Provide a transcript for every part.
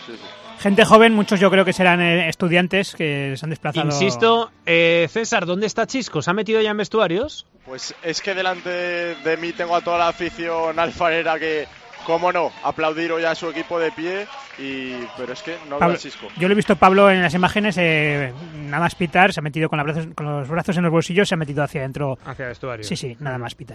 Sí. Gente joven, muchos yo creo que serán estudiantes que se han desplazado. Insisto, César, ¿dónde está Chisco? ¿Se ha metido ya en vestuarios? Pues es que delante de mí tengo a toda la afición alfarera que, cómo no, aplaudir hoy a su equipo de pie, pero es que no veo a Chisco. Yo lo he visto, Pablo, en las imágenes, nada más pitar, se ha metido con los brazos en los bolsillos, se ha metido hacia adentro. Hacia vestuario. Sí, nada más pitar.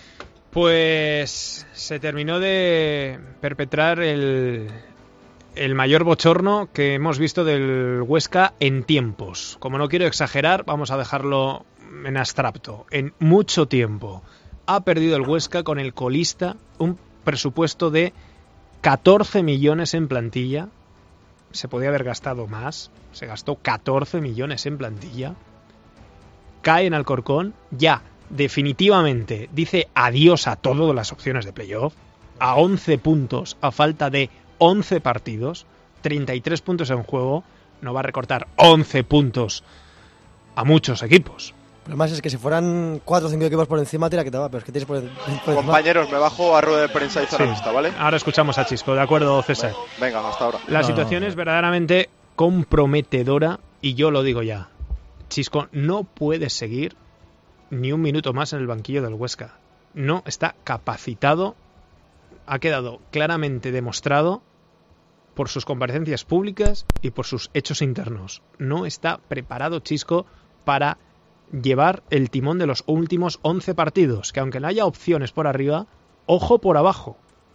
Pues se terminó de perpetrar el mayor bochorno que hemos visto del Huesca en tiempos. Como no quiero exagerar, vamos a dejarlo en abstracto. En mucho tiempo ha perdido el Huesca con el colista un presupuesto de 14 millones en plantilla. Se podía haber gastado más. Se gastó 14 millones en plantilla. Cae en Alcorcón. Ya, definitivamente, dice adiós a todas las opciones de playoff. A 11 puntos, a falta de 11 partidos, 33 puntos en juego. No va a recortar 11 puntos a muchos equipos. Lo más es que si fueran 4 o 5 equipos por encima, tira que te va, pero es que tienes por encima. Compañeros, me bajo a rueda de prensa y zarapista, ¿vale? Ahora escuchamos a Chisco, ¿de acuerdo, César? Venga, hasta ahora. La situación es verdaderamente comprometedora y yo lo digo ya. Chisco no puede seguir ni un minuto más en el banquillo del Huesca. No está capacitado. Ha quedado claramente demostrado por sus comparecencias públicas y por sus hechos internos. No está preparado Chisco para llevar el timón de los últimos 11 partidos, que aunque no haya opciones por arriba, ojo por abajo,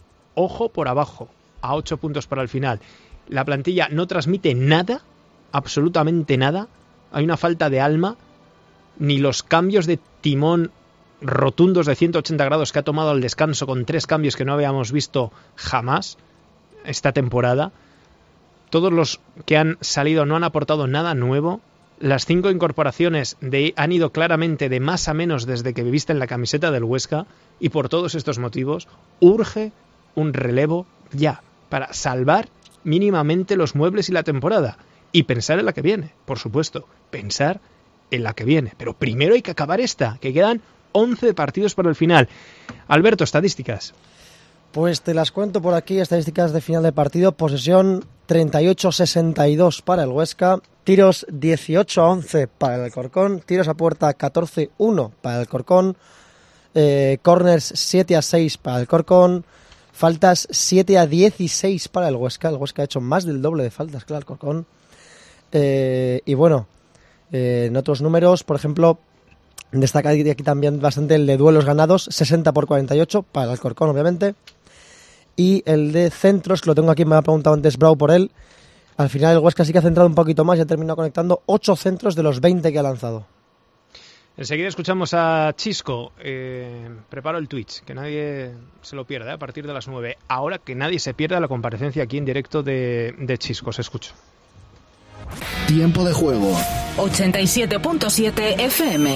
a 8 puntos para el final. La plantilla no transmite nada, absolutamente nada. Hay una falta de alma, ni los cambios de timón rotundos de 180 grados que ha tomado al descanso con 3 cambios que no habíamos visto jamás esta temporada. Todos los que han salido no han aportado nada nuevo. Las 5 incorporaciones han ido claramente de más a menos desde que viviste en la camiseta del Huesca, y por todos estos motivos urge un relevo ya para salvar mínimamente los muebles y la temporada y pensar en la que viene, por supuesto, pensar en la que viene, pero primero hay que acabar esta, que quedan 11 partidos para el final. Alberto, estadísticas. Pues te las cuento por aquí, estadísticas de final de partido. Posesión 38-62 para el Huesca, tiros 18-11 para el Alcorcón, tiros a puerta 14-1 para el Alcorcón, corners 7-6 para el Alcorcón, faltas 7-16 para el Huesca. El Huesca ha hecho más del doble de faltas que el Alcorcón. Y bueno, en otros números, por ejemplo, destaca aquí también bastante el de duelos ganados, 60-48 para el Alcorcón, obviamente. Y el de centros, que lo tengo aquí, me ha preguntado antes Brau por él. Al final el Huesca sí que ha centrado un poquito más y ha terminado conectando 8 centros de los 20 que ha lanzado. Enseguida escuchamos a Chisco. Preparo el Twitch, que nadie se lo pierda, a partir de las 9. Ahora que nadie se pierda la comparecencia aquí en directo de Chisco. Se escucha. Tiempo de juego. 87.7 FM.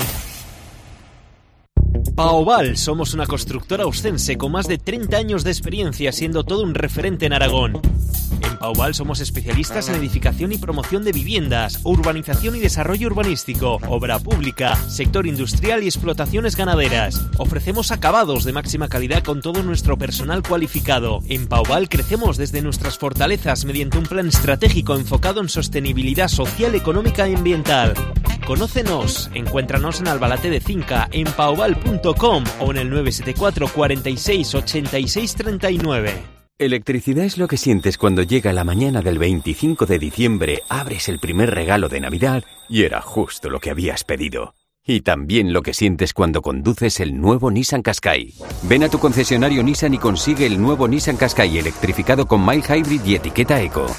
Paoval, somos una constructora austense con más de 30 años de experiencia, siendo todo un referente en Aragón. En Paoval somos especialistas en edificación y promoción de viviendas, urbanización y desarrollo urbanístico, obra pública, sector industrial y explotaciones ganaderas. Ofrecemos acabados de máxima calidad con todo nuestro personal cualificado. En Paoval crecemos desde nuestras fortalezas mediante un plan estratégico enfocado en sostenibilidad social, económica y ambiental. Conócenos, encuéntranos en Albalate de Cinca, en paoval.com o en el 974 46 86 39. Electricidad es lo que sientes cuando llega la mañana del 25 de diciembre, abres el primer regalo de Navidad y era justo lo que habías pedido. Y también lo que sientes cuando conduces el nuevo Nissan Qashqai. Ven a tu concesionario Nissan y consigue el nuevo Nissan Qashqai electrificado con mild hybrid y etiqueta eco.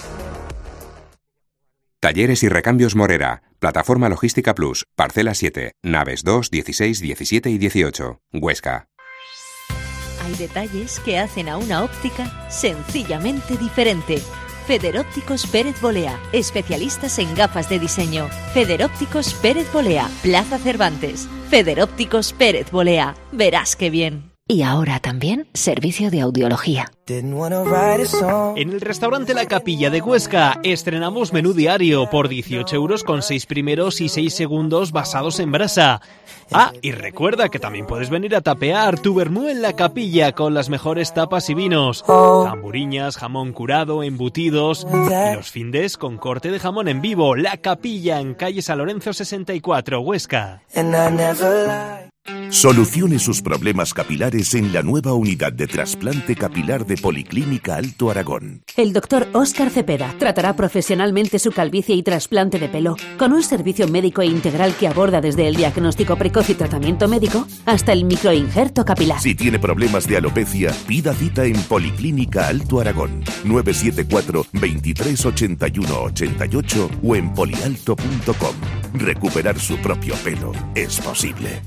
Talleres y Recambios Morera, Plataforma Logística Plus, Parcela 7, Naves 2, 16, 17 y 18, Huesca. Hay detalles que hacen a una óptica sencillamente diferente. Federópticos Pérez Bolea, especialistas en gafas de diseño. Federópticos Pérez Bolea, Plaza Cervantes. Federópticos Pérez Bolea, verás qué bien. Y ahora también servicio de audiología. En el restaurante La Capilla de Huesca estrenamos menú diario por 18 euros con 6 primeros y 6 segundos basados en brasa. Ah, y recuerda que también puedes venir a tapear tu vermú en La Capilla con las mejores tapas y vinos. Zamburiñas, jamón curado, embutidos y los findes con corte de jamón en vivo. La Capilla en calle San Lorenzo 64, Huesca. Solucione sus problemas capilares en la nueva unidad de trasplante capilar de Policlínica Alto Aragón. El doctor Óscar Cepeda tratará profesionalmente su calvicie y trasplante de pelo, con un servicio médico e integral que aborda desde el diagnóstico precoz y tratamiento médico hasta el microinjerto capilar. Si tiene problemas de alopecia, pida cita en Policlínica Alto Aragón, 974 23 81 88 o en polialto.com. Recuperar su propio pelo es posible.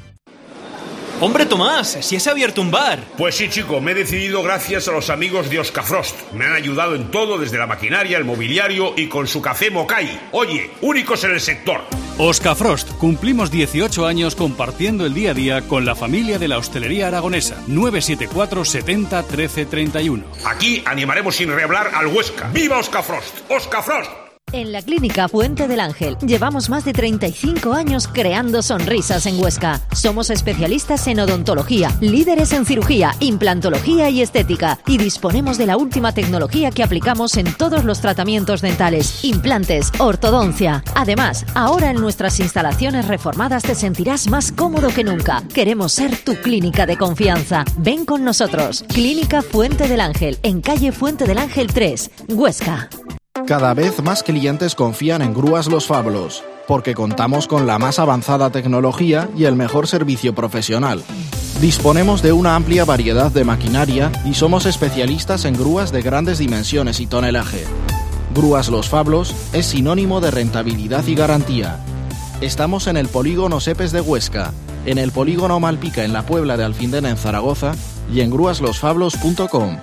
¡Hombre, Tomás! ¡Si has abierto un bar! Pues sí, chico, me he decidido gracias a los amigos de Oscafrost. Me han ayudado en todo, desde la maquinaria, el mobiliario y con su café Mokai. Oye, únicos en el sector. Oscafrost, cumplimos 18 años compartiendo el día a día con la familia de la hostelería aragonesa. 974 70 13 31. Aquí animaremos sin rehablar al Huesca. ¡Viva Oscafrost! ¡Oscafrost! En la Clínica Fuente del Ángel llevamos más de 35 años creando sonrisas en Huesca. Somos especialistas en odontología, líderes en cirugía, implantología y estética, y disponemos de la última tecnología que aplicamos en todos los tratamientos dentales, implantes, ortodoncia. Además, ahora en nuestras instalaciones reformadas te sentirás más cómodo que nunca. Queremos ser tu clínica de confianza. Ven con nosotros. Clínica Fuente del Ángel, en calle Fuente del Ángel 3, Huesca. Cada vez más clientes confían en Grúas Los Fablos, porque contamos con la más avanzada tecnología y el mejor servicio profesional. Disponemos de una amplia variedad de maquinaria y somos especialistas en grúas de grandes dimensiones y tonelaje. Grúas Los Fablos es sinónimo de rentabilidad y garantía. Estamos en el polígono Sepes de Huesca, en el polígono Malpica en la Puebla de Alfindena en Zaragoza y en grúaslosfablos.com.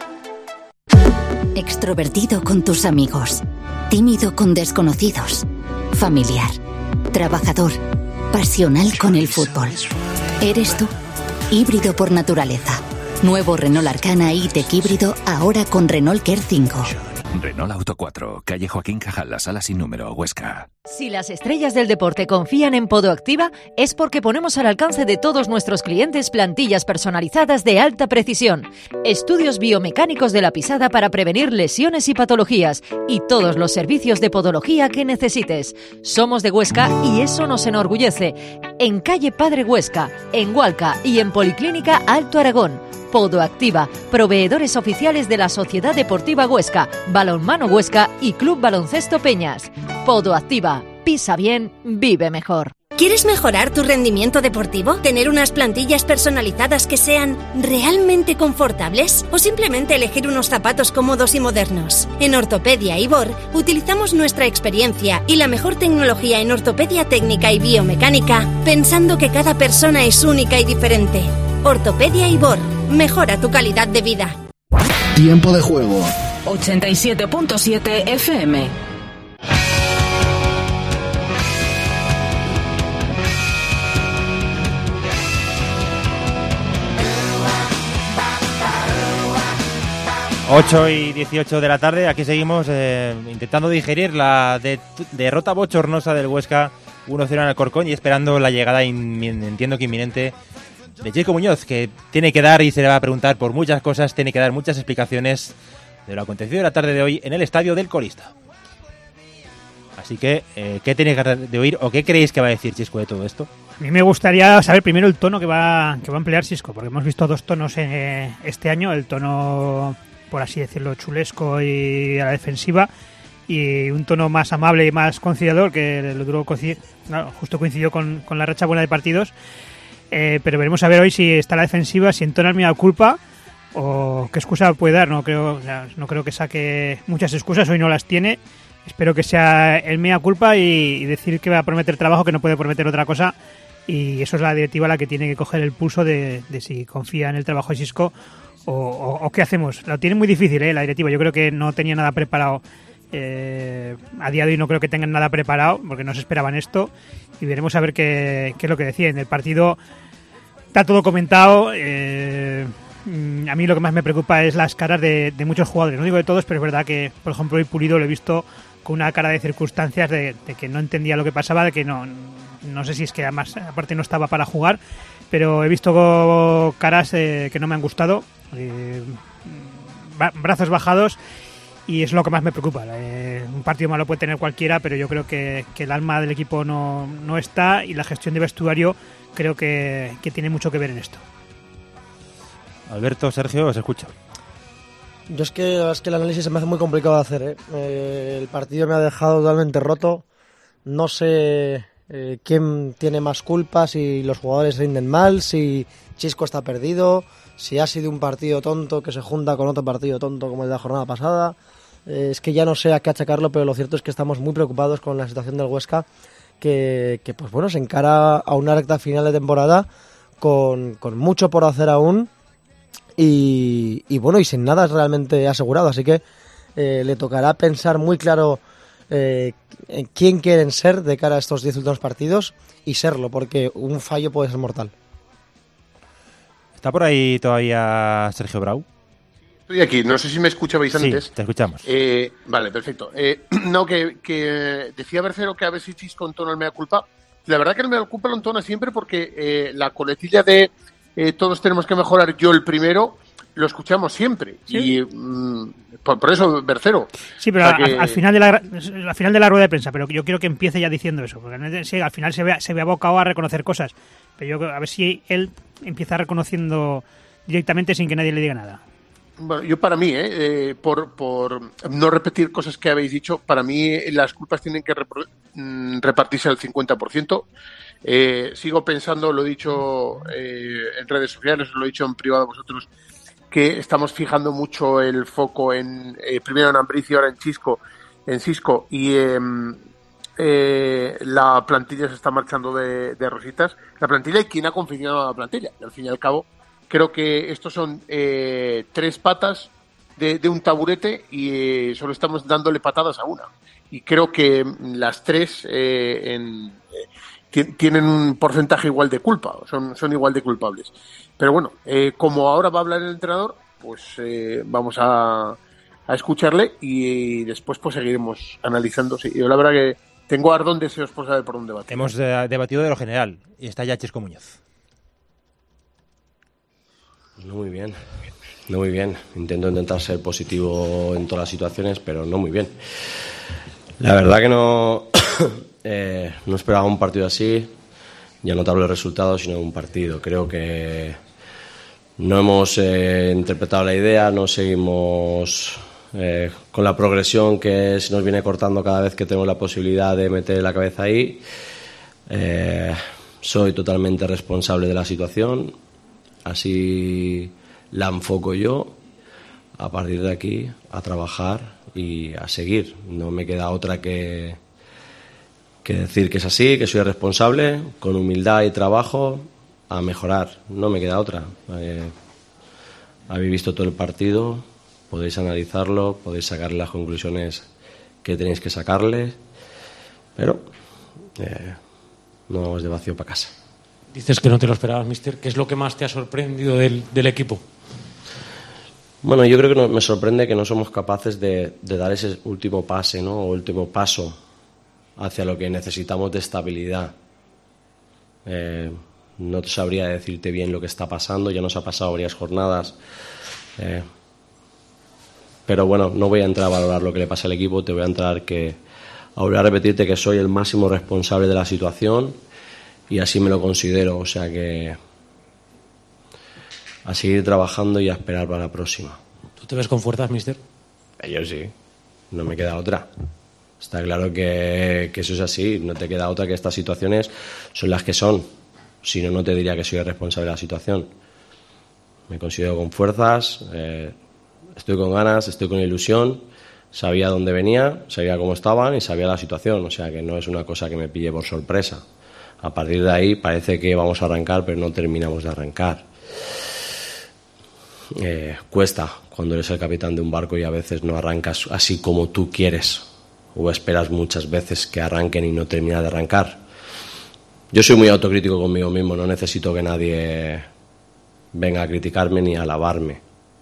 Extrovertido con tus amigos, tímido con desconocidos, familiar, trabajador, pasional con el fútbol. ¿Eres tú? Híbrido por naturaleza. Nuevo Renault Arcana E-Tech híbrido ahora con Renault Care 5. Renault Auto 4, calle Joaquín Cajal, la sala sin número, Huesca. Si las estrellas del deporte confían en Podoactiva, es porque ponemos al alcance de todos nuestros clientes plantillas personalizadas de alta precisión, estudios biomecánicos de la pisada para prevenir lesiones y patologías, y todos los servicios de podología que necesites. Somos de Huesca y eso nos enorgullece. En calle Padre Huesca, en Hualca y en Policlínica Alto Aragón. Podoactiva, proveedores oficiales de la Sociedad Deportiva Huesca, Balonmano Huesca y Club Baloncesto Peñas. Podoactiva, pisa bien, vive mejor. ¿Quieres mejorar tu rendimiento deportivo? ¿Tener unas plantillas personalizadas que sean realmente confortables? ¿O simplemente elegir unos zapatos cómodos y modernos? En Ortopedia Ibor utilizamos nuestra experiencia y la mejor tecnología en ortopedia técnica y biomecánica, pensando que cada persona es única y diferente. Ortopedia Ibor, mejora tu calidad de vida. Tiempo de juego. 87.7 FM. Ocho y 18 de la tarde, aquí seguimos intentando digerir la derrota bochornosa del Huesca 1-0 en Alcorcón y esperando la llegada, entiendo que inminente, de Checo Muñoz, que tiene que dar y se le va a preguntar por muchas cosas, tiene que dar muchas explicaciones de lo acontecido la tarde de hoy en el estadio del Colista. Así que, ¿qué tenéis ganas de oír o qué creéis que va a decir Xisco de todo esto? A mí me gustaría saber primero el tono que va a emplear Xisco, porque hemos visto dos tonos este año, el tono, por así decirlo, chulesco y a la defensiva, y un tono más amable y más conciliador, que lo duró justo coincidió con la racha buena de partidos. Pero veremos a ver hoy si está la defensiva, si entona el mea culpa o qué excusa puede dar. No creo que saque muchas excusas, hoy no las tiene. Espero que sea el mea culpa y decir que va a prometer trabajo, que no puede prometer otra cosa. Y eso es la directiva la que tiene que coger el pulso de si confía en el trabajo de Xisco o qué hacemos. Lo tiene muy difícil, la directiva. Yo creo que no tenía nada preparado. A día de hoy no creo que tengan nada preparado porque no se esperaban esto, y veremos a ver qué es lo que deciden. El partido Está todo comentado. A mí lo que más me preocupa es las caras de muchos jugadores. No digo de todos, pero es verdad que, por ejemplo, hoy Pulido lo he visto con una cara de circunstancias de que no entendía lo que pasaba, de que no sé si es que además aparte no estaba para jugar, pero he visto caras que no me han gustado, brazos bajados, y es lo que más me preocupa. Un partido malo puede tener cualquiera, pero yo creo que el alma del equipo no está, y la gestión de vestuario creo que tiene mucho que ver en esto. Alberto, Sergio, os escucho. Yo es que el análisis se me hace muy complicado de hacer, el partido me ha dejado totalmente roto. No sé quién tiene más culpa, si los jugadores rinden mal, si Chisco está perdido, si ha sido un partido tonto que se junta con otro partido tonto como el de la jornada pasada. Es que ya no sé a qué achacarlo, pero lo cierto es que estamos muy preocupados con la situación del Huesca, que pues bueno, se encara a una recta final de temporada con mucho por hacer aún. Y bueno, y sin nada realmente asegurado, así que le tocará pensar muy claro en quién quieren ser de cara a estos 10 últimos partidos y serlo, porque un fallo puede ser mortal. ¿Está por ahí todavía Sergio Brau? Estoy aquí, no sé si me escuchabais antes. Sí, te escuchamos. Vale, perfecto. No, que decía Bercero que a ver si Chisco entona el mea culpa. La verdad que el mea culpa lo entona siempre, porque la coletilla de todos tenemos que mejorar, yo el primero, lo escuchamos siempre. ¿Sí? Y por eso, Bercero. Sí, pero al final de la rueda de prensa, pero yo quiero que empiece ya diciendo eso, porque sí, al final se ve abocado a reconocer cosas, pero yo a ver si él empieza reconociendo directamente sin que nadie le diga nada. Bueno, yo para mí, por no repetir cosas que habéis dicho, para mí las culpas tienen que repartirse al 50%. Sigo pensando, lo he dicho en redes sociales, lo he dicho en privado a vosotros, que estamos fijando mucho el foco en primero en Ambriz y ahora en Xisco, y la plantilla se está marchando de rositas. La plantilla y quién ha confeccionado la plantilla. Y al fin y al cabo, creo que estos son 3 patas de un taburete y solo estamos dándole patadas a una. Y creo que las 3 tienen un porcentaje igual de culpa, son igual de culpables. Pero bueno, como ahora va a hablar el entrenador, pues vamos a escucharle y después pues seguiremos analizando. Sí, yo la verdad que tengo ardón deseos por saber por dónde va. Hemos debatido de lo general y está ya Chisco Muñoz. No muy bien. Intentar ser positivo en todas las situaciones, pero no muy bien. La verdad que no esperaba un partido así, ya no te hablo de resultados, sino de un partido. Creo que no hemos interpretado la idea, no seguimos con la progresión que se nos viene cortando cada vez que tenemos la posibilidad de meter la cabeza ahí. Soy totalmente responsable de la situación, así la enfoco yo. A partir de aquí, a trabajar y a seguir. No me queda otra que decir que es así, que soy responsable, con humildad y trabajo, a mejorar. No me queda otra. Habéis visto todo el partido, podéis analizarlo, podéis sacarle las conclusiones que tenéis que sacarle, pero no vamos de vacío para casa. Dices que no te lo esperabas, mister. ¿Qué es lo que más te ha sorprendido del equipo? Bueno, yo creo que me sorprende que no somos capaces de dar ese último pase, ¿no? O último paso hacia lo que necesitamos de estabilidad. No sabría decirte bien lo que está pasando, ya nos ha pasado varias jornadas. Pero bueno, no voy a entrar a valorar lo que le pasa al equipo, te voy a repetirte que soy el máximo responsable de la situación y así me lo considero, o sea que a seguir trabajando y a esperar para la próxima. ¿Tú te ves con fuerzas, mister? Yo sí, no me queda otra. Está claro que eso es así, no te queda otra, que estas situaciones son las que son. Si no, no te diría que soy el responsable de la situación. Me considero con fuerzas, estoy con ganas, estoy con ilusión, sabía dónde venía, sabía cómo estaban y sabía la situación, o sea que no es una cosa que me pille por sorpresa. A partir de ahí parece que vamos a arrancar, pero no terminamos de arrancar. Cuesta cuando eres el capitán de un barco y a veces no arrancas así como tú quieres, o esperas muchas veces que arranquen y no termina de arrancar. Yo soy muy autocrítico conmigo mismo, no necesito que nadie venga a criticarme ni a alabarme.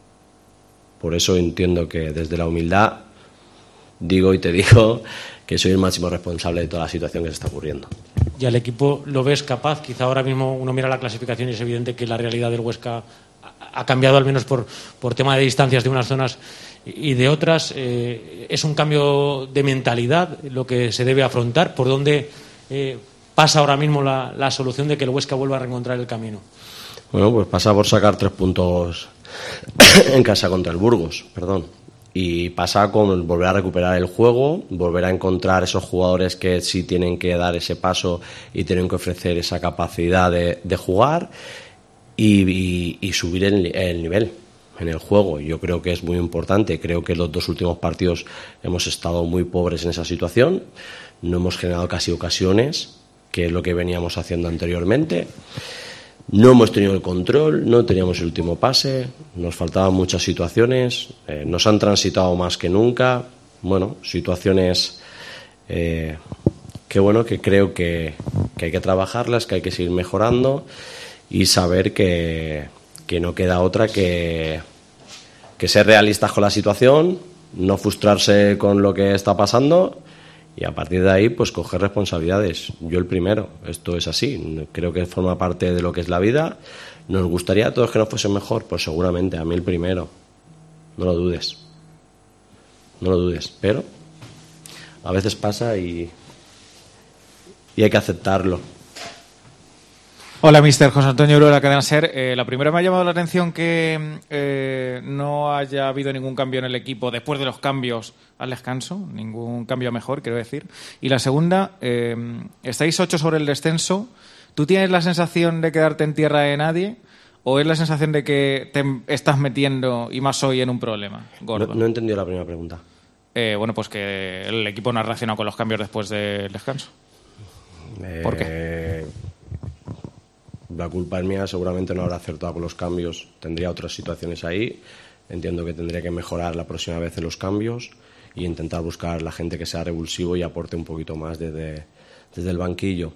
Por eso entiendo que desde la humildad digo y te digo que soy el máximo responsable de toda la situación que se está ocurriendo. ¿Y al equipo lo ves capaz? Quizá ahora mismo uno mira la clasificación y es evidente que la realidad del Huesca ha cambiado, al menos por tema de distancias de unas zonas y de otras. ¿Es un cambio de mentalidad lo que se debe afrontar? ¿Por dónde pasa ahora mismo la solución de que el Huesca vuelva a reencontrar el camino? Bueno, pues pasa por sacar 3 puntos en casa contra el Burgos, y pasa con volver a recuperar el juego, volver a encontrar esos jugadores que sí tienen que dar ese paso y tienen que ofrecer esa capacidad de jugar y subir el nivel en el juego. Yo creo que es muy importante. Creo que los 2 últimos partidos hemos estado muy pobres en esa situación, no hemos generado casi ocasiones, que es lo que veníamos haciendo anteriormente. No hemos tenido el control, no teníamos el último pase, nos faltaban muchas situaciones, nos han transitado más que nunca. Bueno, situaciones que creo que hay que trabajarlas, que hay que seguir mejorando y saber que no queda otra que ser realistas con la situación, no frustrarse con lo que está pasando. Y a partir de ahí, pues coger responsabilidades. Yo el primero, esto es así. Creo que forma parte de lo que es la vida. ¿Nos gustaría a todos que nos fuese mejor? Pues seguramente, a mí el primero. No lo dudes. No lo dudes. Pero a veces pasa y hay que aceptarlo. Hola, mister José Antonio Uro de la cadena SER. La primera me ha llamado la atención que no haya habido ningún cambio en el equipo después de los cambios al descanso, ningún cambio a mejor, quiero decir. Y la segunda, estáis 8 sobre el descenso. ¿Tú tienes la sensación de quedarte en tierra de nadie o es la sensación de que te estás metiendo, y más hoy, en un problema gordo? No he entendido la primera pregunta. Bueno, pues que el equipo no ha reaccionado con los cambios después del descanso. ¿Por qué? La culpa es mía, seguramente no habrá acertado con los cambios, tendría otras situaciones ahí. Entiendo que tendría que mejorar la próxima vez en los cambios e intentar buscar la gente que sea revulsivo y aporte un poquito más desde el banquillo.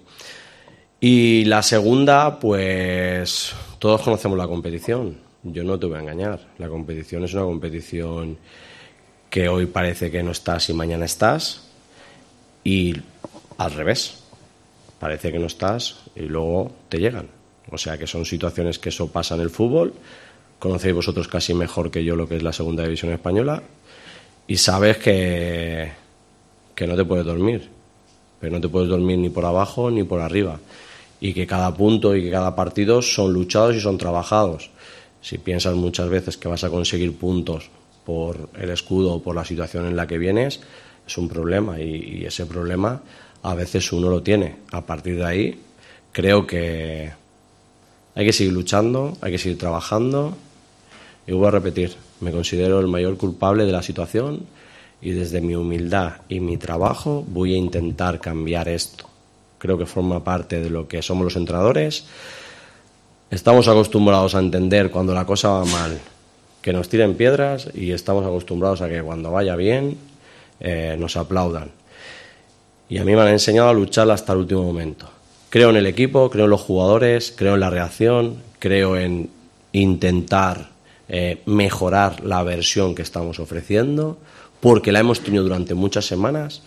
Y la segunda, pues todos conocemos la competición. Yo no te voy a engañar, la competición es una competición que hoy parece que no estás y mañana estás, y al revés, parece que no estás y luego te llegan. O sea que son situaciones que eso pasa en el fútbol. Conocéis vosotros casi mejor que yo lo que es la segunda división española y sabes que no te puedes dormir, pero no te puedes dormir ni por abajo ni por arriba, y que cada punto y que cada partido son luchados y son trabajados. Si piensas muchas veces que vas a conseguir puntos por el escudo o por la situación en la que vienes, es un problema, y ese problema a veces uno lo tiene. A partir de ahí creo que hay que seguir luchando, hay que seguir trabajando, y voy a repetir, me considero el mayor culpable de la situación y desde mi humildad y mi trabajo voy a intentar cambiar esto. Creo que forma parte de lo que somos los entrenadores. Estamos acostumbrados a entender cuando la cosa va mal que nos tiren piedras, y estamos acostumbrados a que cuando vaya bien nos aplaudan. Y a mí me han enseñado a luchar hasta el último momento. Creo en el equipo, creo en los jugadores, creo en la reacción, creo en intentar mejorar la versión que estamos ofreciendo, porque la hemos tenido durante muchas semanas,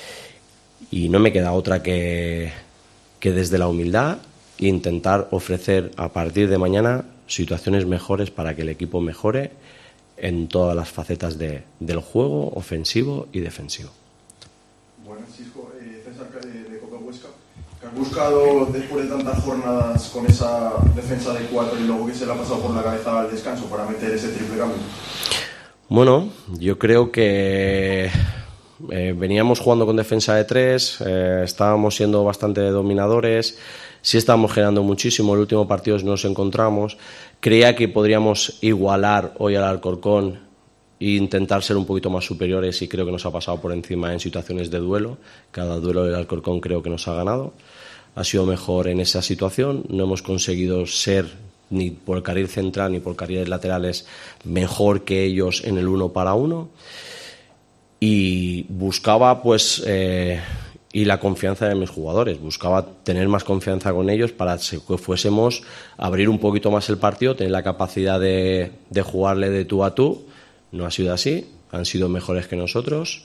y no me queda otra que desde la humildad intentar ofrecer a partir de mañana situaciones mejores para que el equipo mejore en todas las facetas del juego, ofensivo y defensivo. Bueno, Xisco, César de Copa Huesca, ¿qué has buscado después de tantas jornadas con esa defensa de 4 y luego que se le ha pasado por la cabeza al descanso para meter ese triple cambio? Bueno, yo creo que veníamos jugando con defensa de 3, estábamos siendo bastante dominadores, sí estábamos generando muchísimo. El último partido nos encontramos. Creía que podríamos igualar hoy al Alcorcón e intentar ser un poquito más superiores, y creo que nos ha pasado por encima en situaciones de duelo. Cada duelo del Alcorcón creo que nos ha ganado. Ha sido mejor en esa situación. No hemos conseguido ser ni por el carril central ni por carriles laterales mejor que ellos en el 1 para 1. Y buscaba pues y la confianza de mis jugadores. Buscaba tener más confianza con ellos para que fuésemos a abrir un poquito más el partido, tener la capacidad de jugarle de tú a tú. No ha sido así, han sido mejores que nosotros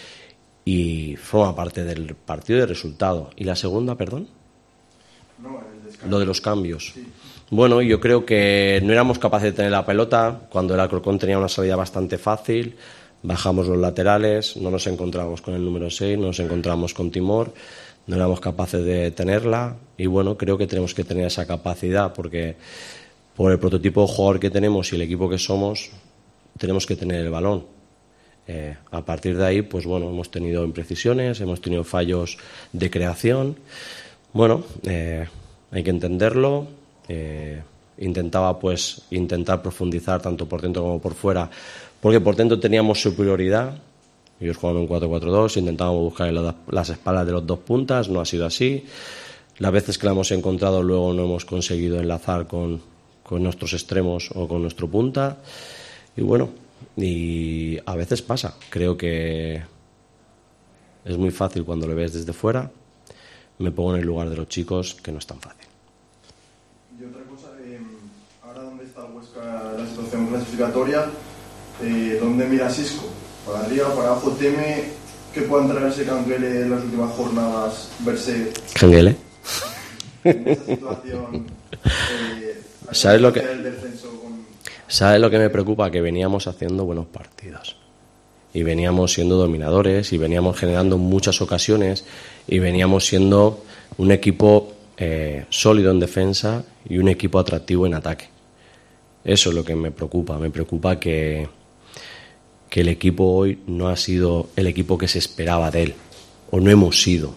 y forma parte del partido y del resultado. ¿Y la segunda, perdón? Lo de los cambios. Sí. Bueno, yo creo que no éramos capaces de tener la pelota. Cuando el Alcorcón tenía una salida bastante fácil, bajamos los laterales, no nos encontramos con el número 6, no nos encontramos con Timor, no éramos capaces de tenerla y bueno, creo que tenemos que tener esa capacidad porque por el prototipo de jugador que tenemos y el equipo que somos, tenemos que tener el balón. A partir de ahí, pues bueno, hemos tenido imprecisiones, hemos tenido fallos de creación. Bueno, hay que entenderlo. Intentaba pues profundizar tanto por dentro como por fuera, porque por dentro teníamos superioridad. Ellos jugaban un 4-4-2, intentábamos buscar las espaldas de los dos puntas, no ha sido así. Las veces que la hemos encontrado luego no hemos conseguido enlazar con nuestros extremos o con nuestro punta. Y bueno, y a veces pasa. Creo que es muy fácil cuando lo ves desde fuera. Me pongo en el lugar de los chicos, que no es tan fácil. Y otra cosa, ahora dónde está el Huesca, la situación clasificatoria, ¿dónde mira Xisco? ¿Para arriba, para abajo? ¿Teme que puedan traerse Canguele en las últimas jornadas, verse Canguele en esa situación? ¿Sabes lo que me preocupa? Que veníamos haciendo buenos partidos y veníamos siendo dominadores y veníamos generando muchas ocasiones y veníamos siendo un equipo sólido en defensa y un equipo atractivo en ataque. Eso es lo que me preocupa que el equipo hoy no ha sido el equipo que se esperaba de él, o no hemos sido.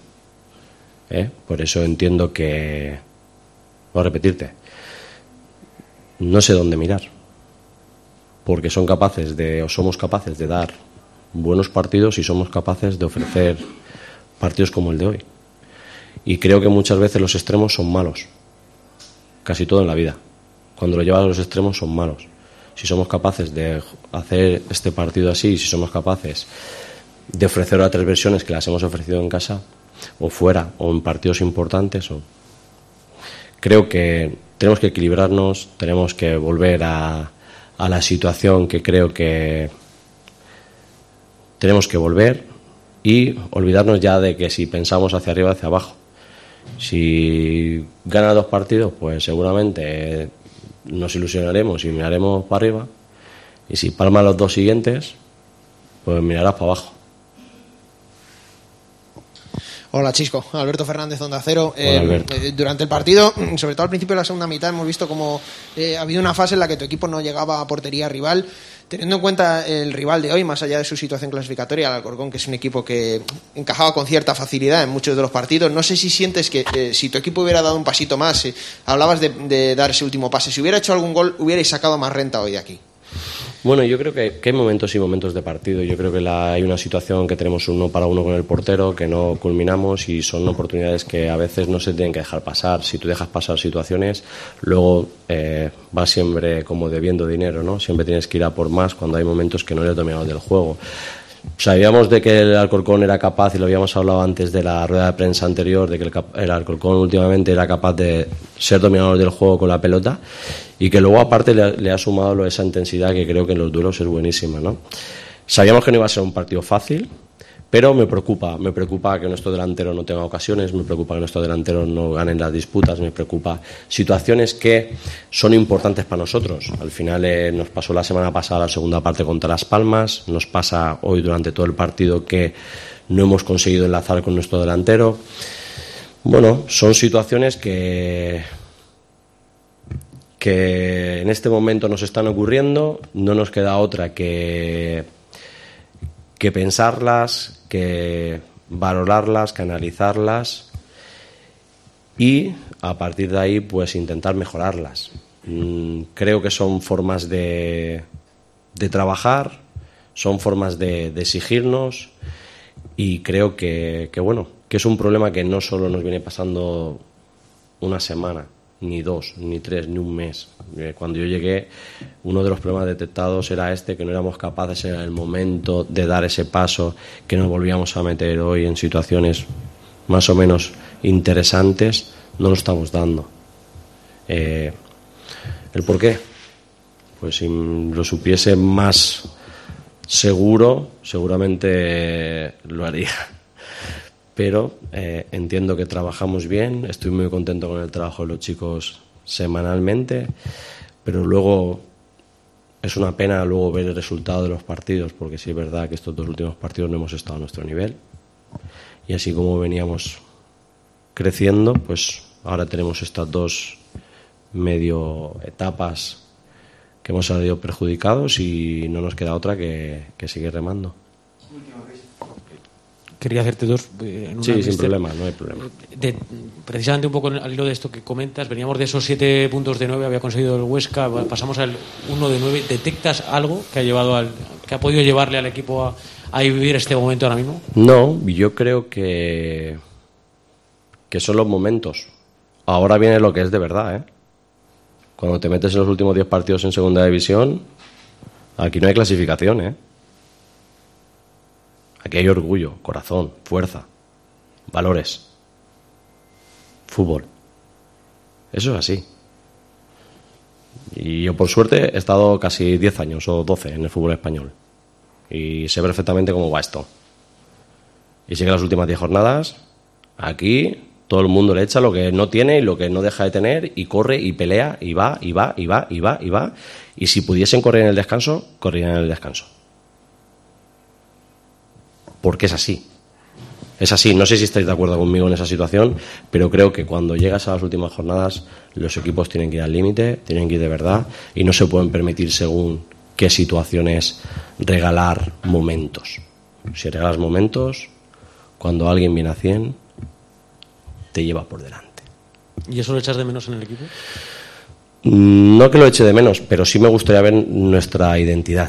Por eso entiendo que, voy a repetirte, no sé dónde mirar, porque somos capaces de dar buenos partidos y somos capaces de ofrecer partidos como el de hoy. Y creo que muchas veces los extremos son malos, casi todo en la vida. Cuando lo llevas a los extremos son malos. Si somos capaces de hacer este partido así, si somos capaces de ofrecer otras versiones que las hemos ofrecido en casa o fuera o en partidos importantes, creo que tenemos que equilibrarnos, tenemos que volver a la situación que creo que tenemos que volver y olvidarnos ya de que si pensamos hacia arriba, hacia abajo. Si gana 2 partidos, pues seguramente nos ilusionaremos y miraremos para arriba, y si palma los 2 siguientes, pues mirarás para abajo. Hola Xisco, Alberto Fernández, Onda Cero. Hola, Alberto. Durante el partido, sobre todo al principio de la segunda mitad, hemos visto como ha habido una fase en la que tu equipo no llegaba a portería rival. Teniendo en cuenta el rival de hoy, más allá de su situación clasificatoria, el Alcorcón, que es un equipo que encajaba con cierta facilidad en muchos de los partidos, no sé si sientes que si tu equipo hubiera dado un pasito más, hablabas de dar ese último pase, si hubiera hecho algún gol, hubierais sacado más renta hoy de aquí. Bueno, yo creo que hay momentos y momentos de partido. Yo creo que hay una situación que tenemos 1 para 1 con el portero, que no culminamos, y son oportunidades que a veces no se tienen que dejar pasar. Si tú dejas pasar situaciones, luego vas siempre como debiendo dinero, ¿no? Siempre tienes que ir a por más cuando hay momentos que no eres dominador del juego. Sabíamos de que el Alcorcón era capaz, y lo habíamos hablado antes de la rueda de prensa anterior, de que el Alcorcón últimamente era capaz de ser dominador del juego con la pelota, y que luego aparte le ha sumado esa intensidad que creo que en los duelos es buenísima, ¿no? Sabíamos que no iba a ser un partido fácil, pero me preocupa que nuestro delantero no tenga ocasiones, me preocupa que nuestro delantero no gane las disputas, me preocupa situaciones que son importantes para nosotros. Al final nos pasó la semana pasada la segunda parte contra Las Palmas, nos pasa hoy durante todo el partido que no hemos conseguido enlazar con nuestro delantero. Bueno, son situaciones que en este momento nos están ocurriendo, no nos queda otra que pensarlas, que valorarlas, que analizarlas y a partir de ahí pues intentar mejorarlas. Creo que son formas de trabajar, son formas de exigirnos, y creo que es un problema que no solo nos viene pasando una semana, ni 2, ni 3, ni un mes. Cuando yo llegué, uno de los problemas detectados era que no éramos capaces en el momento de dar ese paso, que nos volvíamos a meter hoy en situaciones más o menos interesantes, no lo estamos dando. ¿El por qué? Pues si lo supiese más seguro, seguramente lo haría. Pero entiendo que trabajamos bien, estoy muy contento con el trabajo de los chicos semanalmente, pero luego es una pena luego ver el resultado de los partidos, porque sí es verdad que estos 2 últimos partidos no hemos estado a nuestro nivel, y así como veníamos creciendo, pues ahora tenemos estas 2 medio etapas que hemos salido perjudicados y no nos queda otra que seguir remando. Quería hacerte 2. Sí, sin problema, no hay problema. Precisamente un poco al hilo de esto que comentas, veníamos de esos 7 puntos de 9, había conseguido el Huesca, pasamos al 1 de 9. ¿Detectas algo que ha podido llevarle al equipo a vivir este momento ahora mismo? No, yo creo que son los momentos. Ahora viene lo que es de verdad, ¿eh? Cuando te metes en los últimos 10 partidos en segunda división, aquí no hay clasificación, ¿eh? Aquí hay orgullo, corazón, fuerza, valores, fútbol. Eso es así. Y yo, por suerte, he estado casi 10 años o 12 en el fútbol español. Y sé perfectamente cómo va esto. Y sé que las últimas 10 jornadas, aquí todo el mundo le echa lo que no tiene y lo que no deja de tener, y corre y pelea y va. Y si pudiesen correr en el descanso, correrían en el descanso. Porque es así. Es así. No sé si estáis de acuerdo conmigo en esa situación, pero creo que cuando llegas a las últimas jornadas, los equipos tienen que ir al límite, tienen que ir de verdad, y no se pueden permitir, según qué situaciones, regalar momentos. Si regalas momentos, cuando alguien viene a 100, te lleva por delante. ¿Y eso lo echas de menos en el equipo? No que lo eche de menos, pero sí me gustaría ver nuestra identidad.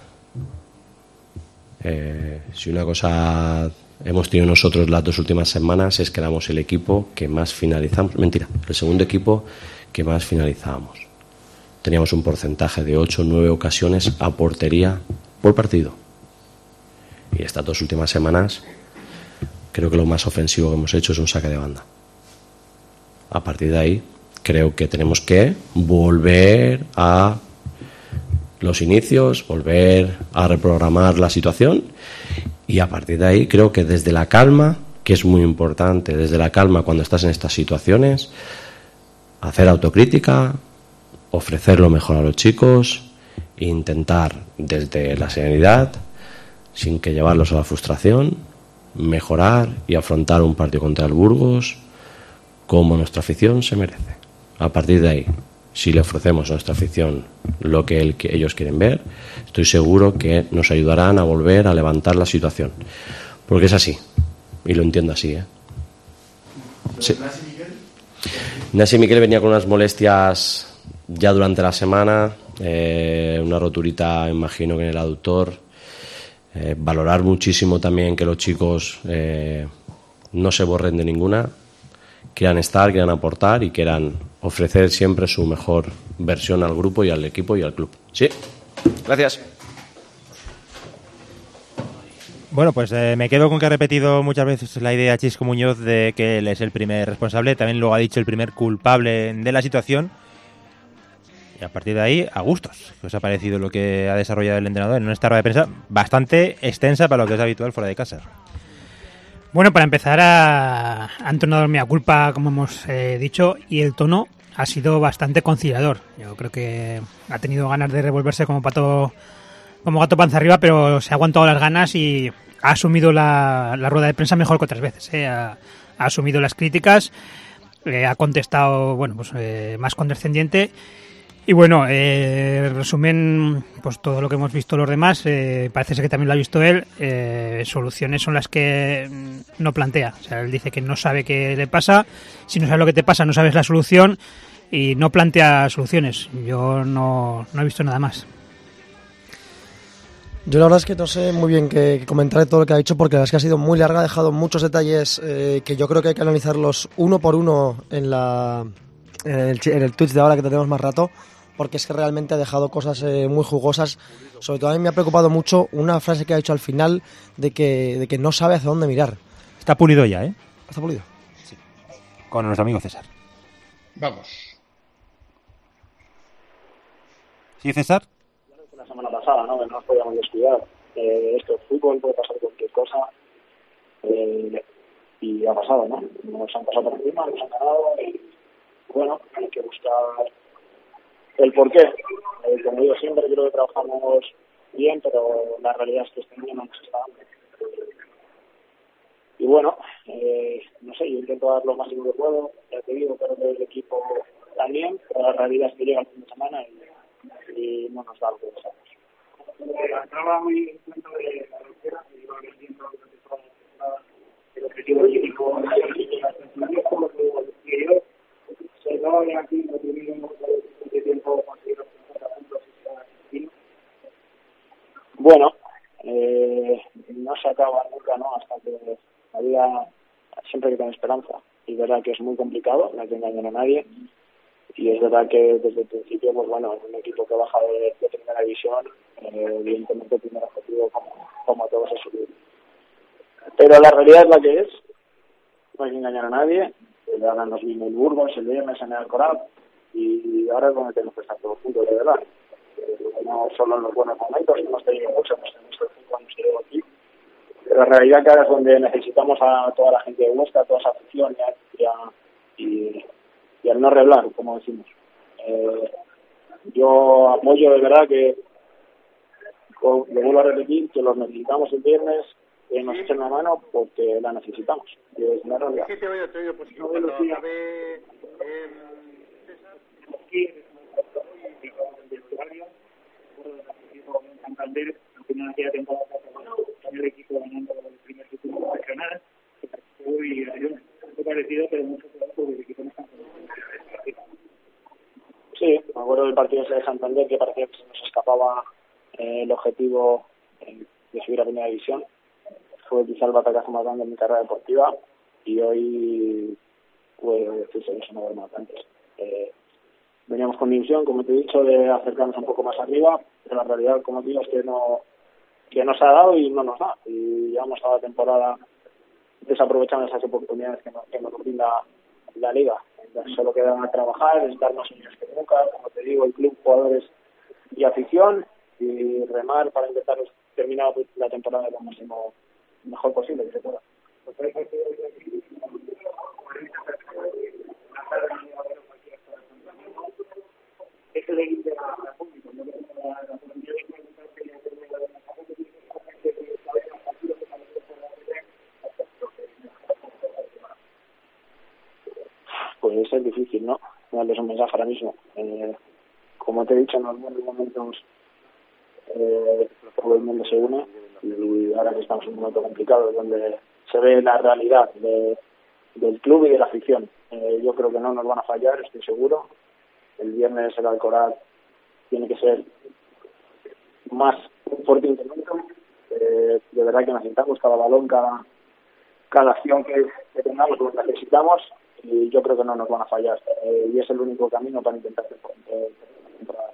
Si una cosa hemos tenido nosotros las 2 últimas semanas es que éramos el equipo que más finalizamos. Mentira, el segundo equipo que más finalizábamos. Teníamos un porcentaje de 8 o 9 ocasiones a portería por partido. Y estas 2 últimas semanas creo que lo más ofensivo que hemos hecho es un saque de banda. A partir de ahí creo que tenemos que volver a los inicios, volver a reprogramar la situación, y a partir de ahí creo que desde la calma, que es muy importante, desde la calma cuando estás en estas situaciones, hacer autocrítica, ofrecer lo mejor a los chicos, e intentar desde la serenidad, sin que llevarlos a la frustración, mejorar y afrontar un partido contra el Burgos como nuestra afición se merece. A partir de ahí, si le ofrecemos a nuestra afición lo que ellos quieren ver, estoy seguro que nos ayudarán a volver a levantar la situación. Porque es así, y lo entiendo así, ¿eh? Sí. Nasi Miquel venía con unas molestias ya durante la semana, una roturita, imagino que en el aductor. Valorar muchísimo también que los chicos no se borren de ninguna, quieran estar, quieran aportar y quieran ofrecer siempre su mejor versión al grupo y al equipo y al club. Sí, gracias. Bueno, pues me quedo con que ha repetido muchas veces la idea Chisco Muñoz de que él es el primer responsable, también luego ha dicho el primer culpable de la situación. Y a partir de ahí, a gustos. ¿Qué os ha parecido lo que ha desarrollado el entrenador en esta rueda de prensa bastante extensa para lo que es habitual fuera de casa? Bueno, para empezar, ha entonado mea culpa, como hemos dicho, y el tono ha sido bastante conciliador. Yo creo que ha tenido ganas de revolverse como gato panza arriba, pero se ha aguantado las ganas y ha asumido la rueda de prensa mejor que otras veces. Ha asumido las críticas, ha contestado, bueno, pues más condescendiente. Y bueno, resumen, pues todo lo que hemos visto los demás, parece ser que también lo ha visto él, soluciones son las que no plantea. O sea, él dice que no sabe qué le pasa, si no sabes lo que te pasa no sabes la solución y no plantea soluciones. Yo no he visto nada más. Yo la verdad es que no sé muy bien qué comentar de todo lo que ha dicho, porque la verdad es que ha sido muy larga, ha dejado muchos detalles que yo creo que hay que analizarlos uno por uno en el Twitch de ahora que tenemos más rato, porque es que realmente ha dejado cosas muy jugosas. Sobre todo a mí me ha preocupado mucho una frase que ha dicho al final de que no sabe hacia dónde mirar. Está pulido ya, ¿eh? Hasta Pulido. Sí. Con nuestro amigo César. Vamos. ¿Sí, César? La semana pasada, ¿no? Que no nos podíamos descuidar. Esto es fútbol, puede pasar cualquier cosa. Y ha pasado, ¿no? Nos han pasado por encima, nos han ganado y bueno, hay que buscar el porqué. Como digo siempre, creo que trabajamos bien, pero la realidad es que este año no nos está dando. Y bueno, no sé, yo intento dar lo máximo que puedo, ya te digo, creo que el equipo también, pero la realidad es que llega el fin de semana y no nos da lo que deseamos. Entraba muy cuento de la ruptura, y iba viendo el objetivo del equipo, como que yo, se daba de aquí, lo tuvimos de tiempo conseguir los 50 puntos y estar argentino. Bueno, no se acaba nunca, ¿no? Hasta que la vida siempre hay que tener esperanza. Y es verdad que es muy complicado, no hay que engañar a nadie. Y es verdad que desde el principio, pues bueno, un equipo que baja de primera división, evidentemente el primer objetivo, como todos, es subir. Pero la realidad es la que es, no hay que engañar a nadie. Ahora nos vino el Burgos, el viernes en el Alcoraz, y ahora es donde tenemos que estar todos juntos, de verdad. No solo en los buenos momentos, hemos tenido mucho, hemos tenido 5 años que llevo aquí, pero la realidad que ahora es donde necesitamos a toda la gente de Huesca, a toda esa afición y al no arreglar, como decimos. Yo apoyo de verdad que, lo vuelvo a repetir, que los necesitamos el viernes, que nos echen la mano porque la necesitamos. Y es la realidad. Sí, te oigo, pues cuando acabé Santander, al final de aquella temporada, el equipo ganando el primer título profesional, y muy parecido, pero mucho peor porque el equipo no está. Sí, me acuerdo del partido ese de Santander, que parecía que se nos escapaba el objetivo de subir a primera división. Fue quizá el batacazo más grande en mi carrera deportiva, y hoy pues eso no duermo antes. Veníamos con ilusión, como te he dicho, de acercarnos un poco más arriba, pero la realidad, como te digo, es que no se ha dado y no nos da. Y llevamos toda la temporada desaprovechando esas oportunidades que nos brinda la Liga. Entonces, solo queda trabajar, estar más unidos que nunca, como te digo, el club, jugadores y afición, y remar para intentar terminar la temporada lo máximo mejor posible que se pueda. Pues es difícil, ¿no? Darles un mensaje ahora mismo. Como te he dicho, en los buenos momentos todo el mundo se une, y ahora que estamos en un momento complicado donde se ve la realidad del club y de la afición. Yo creo que no nos van a fallar, estoy seguro. El viernes el Alcoraz tiene que ser más fuerte que nunca. De verdad que necesitamos cada balón, cada acción que tengamos, lo necesitamos, y yo creo que no nos van a fallar. Y es el único camino para intentar temporada.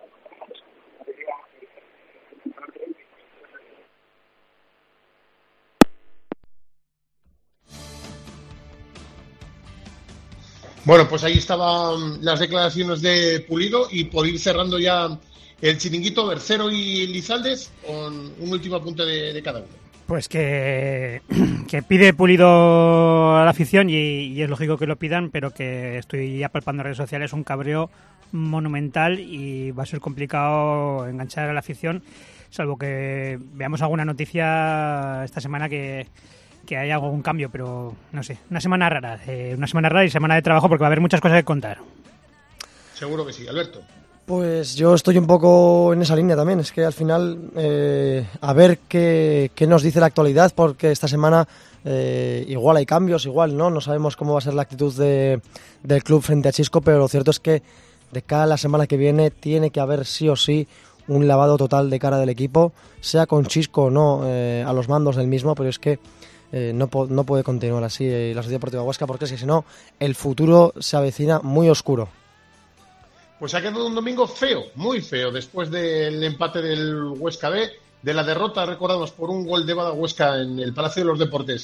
Bueno, pues ahí estaban las declaraciones de Pulido, y por ir cerrando ya el chiringuito, Bercero y Lizaldes, con un último apunte de cada uno. Pues que pide Pulido a la afición, y es lógico que lo pidan, pero que estoy ya palpando en redes sociales un cabreo monumental, y va a ser complicado enganchar a la afición, salvo que veamos alguna noticia esta semana que haya algún cambio, pero no sé, una semana rara y semana de trabajo, porque va a haber muchas cosas que contar. Seguro que sí. Alberto. Pues yo estoy un poco en esa línea también. Es que al final, a ver qué nos dice la actualidad, porque esta semana igual hay cambios, no sabemos cómo va a ser la actitud del club frente a Chisco, pero lo cierto es que de cara a la semana que viene tiene que haber sí o sí un lavado total de cara del equipo, sea con Chisco o no a los mandos del mismo, pero es que no puede continuar así la Sociedad Deportiva Huesca, porque es que si no, el futuro se avecina muy oscuro. Pues ha quedado un domingo feo, muy feo, después del empate del Huesca B, de la derrota, recordamos, por un gol de Bada Huesca en el Palacio de los Deportes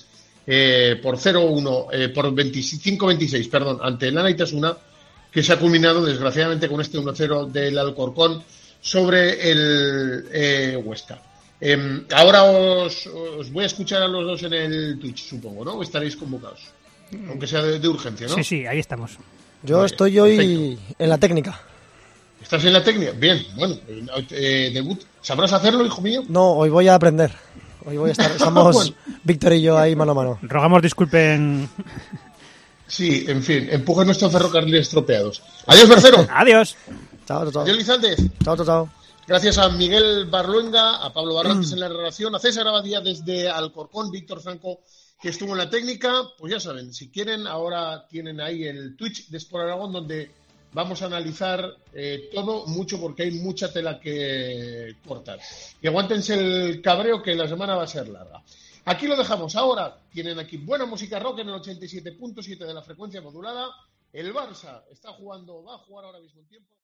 por 0-1, por 25-26, perdón, ante el Anaitasuna, que se ha culminado desgraciadamente con este 1-0 del Alcorcón sobre el Huesca. Ahora os voy a escuchar a los dos en el Twitch, supongo, ¿no? O estaréis convocados, aunque sea de urgencia, ¿no? Sí, ahí estamos. Yo estoy hoy en la técnica. ¿Estás en la técnica? Bien, bueno, debut. ¿Sabrás hacerlo, hijo mío? No, hoy voy a aprender. Hoy voy a estar, estamos Bueno. Víctor y yo ahí mano a mano. Rogamos disculpen. Sí, en fin, empujen nuestros ferrocarriles estropeados. Adiós, Bercero. Adiós. Chao, chao. Adiós, Lizaldes. Chao. Gracias a Miguel Barluenga, a Pablo Barrantes en la relación, a César Abadía desde Alcorcón, Víctor Franco, que estuvo en la técnica. Pues ya saben, si quieren, ahora tienen ahí el Twitch de Sport Aragón, donde vamos a analizar todo, mucho, porque hay mucha tela que cortar. Y aguántense el cabreo, que la semana va a ser larga. Aquí lo dejamos. Ahora tienen aquí buena música rock en el 87.7 de la frecuencia modulada. El Barça va a jugar ahora mismo un tiempo.